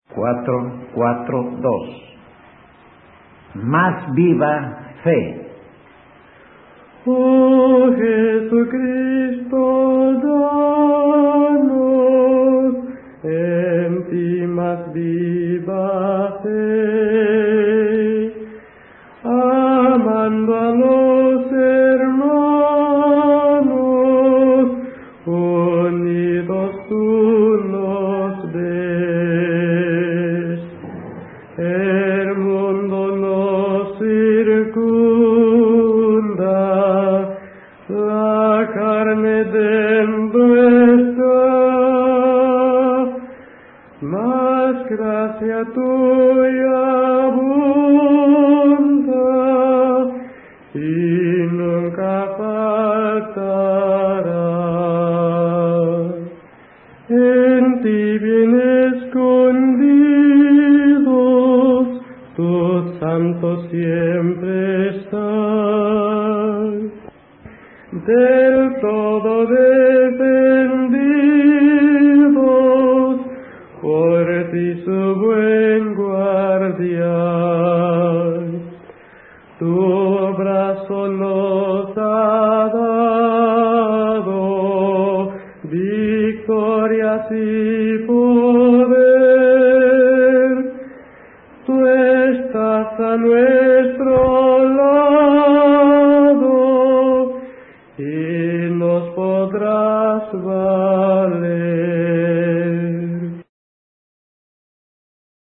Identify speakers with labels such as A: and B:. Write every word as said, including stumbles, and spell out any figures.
A: cuatro, cuatro, dos. Más viva fe.
B: Oh Jesucristo, danos en ti más viva fe, amando a los hermanos, unidos tú nos ves. El mundo nos circunda, la carne dentro está, mas gracia tuya abunda y nunca faltará. En ti bien escondidos, tus santos siempre están, del todo defendidos por ti su buen guardián. Tu brazo nos ha dado victorias y poder. Tú estás a nuestro lado,